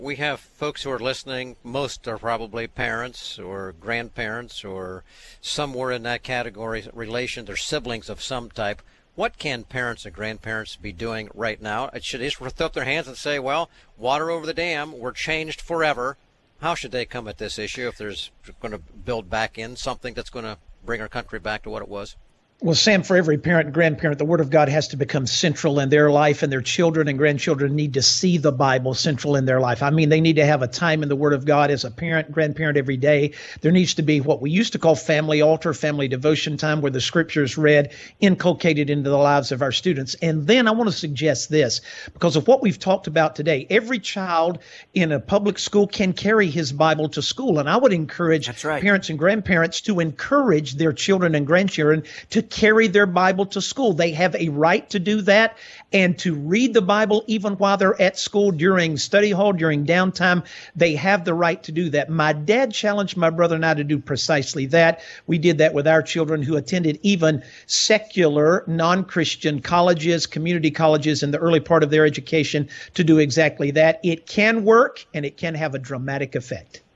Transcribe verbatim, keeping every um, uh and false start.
We have folks who are listening. Most are probably parents or grandparents or somewhere in that category, relations or siblings of some type. What can parents and grandparents be doing right now? Should they just throw up their hands and say, well, water over the dam, we're changed forever? How should they come at this issue if there's going to build back in something that's going to bring our country back to what it was? Well, Sam, for every parent and grandparent, the Word of God has to become central in their life, and their children and grandchildren need to see the Bible central in their life. I mean, they need to have a time in the Word of God as a parent, grandparent every day. There needs to be what we used to call family altar, family devotion time, where the Scripture is read, inculcated into the lives of our students. And then I want to suggest this, because of what we've talked about today. Every child in a public school can carry his Bible to school, and I would encourage That's right. parents and grandparents to encourage their children and grandchildren to carry their Bible to school. They have a right to do that and to read the Bible even while they're at school, during study hall, during downtime. They have the right to do that. My dad challenged my brother and I to do precisely that. We did that with our children who attended even secular, non-Christian colleges, community colleges in the early part of their education, to do exactly that. It can work, and it can have a dramatic effect.